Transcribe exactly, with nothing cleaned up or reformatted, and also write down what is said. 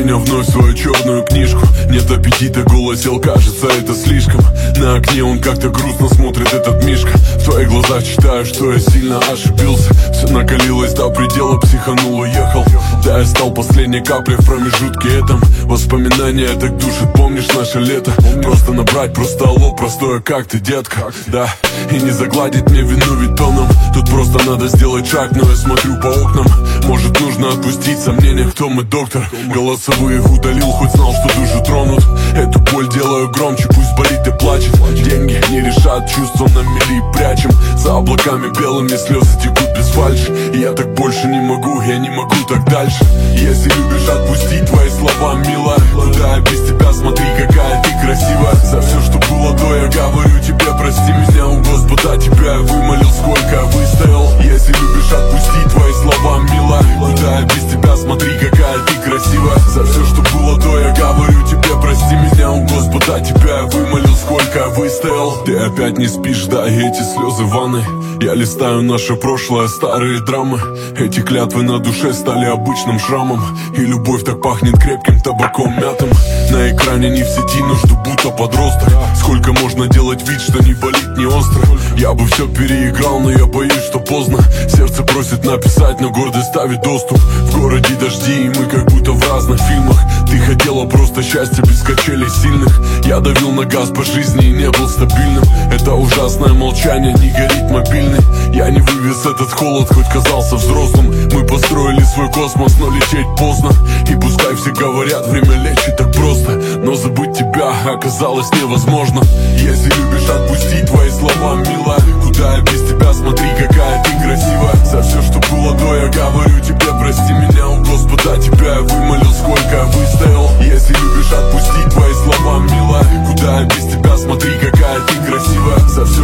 меня вновь в свою черную книжку. Нет аппетита, голос сел, кажется, это слишком. На окне он как-то грустно смотрит, этот Мишка. В твоих глазах читаю, что я сильно ошибился. Все накалилось до предела, психанул, уехал. Да, я стал последней каплей в промежутке этом. Воспоминания так душат, помнишь наше лето? Просто набрать, просто алло, простое, как ты, детка? Да, и не загладить мне вину ведь тоном. Тут просто надо сделать шаг, но я смотрю по окнам. Может, нужно отпустить сомнения, кто мы, доктор? Голосовые удалил, хоть знал, что душу тронут. Эту боль делаю громче, пусть болит и плачет. Деньги не решат, чувства на мели прячем. За облаками белыми слезы текут без фальши. И я так больше не могу, я не могу так дальше. Если любишь, отпусти твои слова, милая. Куда я без тебя, смотри, какая ты красивая. За все, что было до, я говорю тебе, прости меня, у Господа тебя я вымолил, сколько я выстоял. Если любишь, отпусти твои слова, милая. Куда я без тебя, смотри, какая ты красивая. За все, что было до, я говорю тебе, прости меня, у Господа тебя я вымолил, сколько я выстоял. Ты опять не спишь, да, и эти слезы в ванной. Я листаю наше прошлое, старые драмы. Эти клятвы на душе стали обычным шрамом. И любовь так пахнет крепким табаком мятым. На экране не в сети, но жду будто подросток. Сколько можно делать вид, что не болит, не остро. Я бы все переиграл, но я боюсь, что поздно. Сердце просит написать, но гордость ставит доступ. В городе дожди, и мы как будто в разных фильмах. Ты хотела просто счастья без качелей сильных. Я давил на газ по жизни и не был стабильным. Это ужасное молчание, не горит мобильный. Я не вывез этот холод, хоть казался взрослым. Мы построили свой космос, но лететь поздно. И пускай все говорят, время лечит так просто, но забыть тебя оказалось невозможно. Если любишь, отпусти твои слова, милая. Куда я без тебя, смотри, какая ты красивая. За все, что было до, я говорю тебе, прости меня, у Господа тебя я вымолил, сколько я выстоял. Если любишь, отпусти твои слова, милая. Куда я без тебя, смотри, какая ты красивая. За все,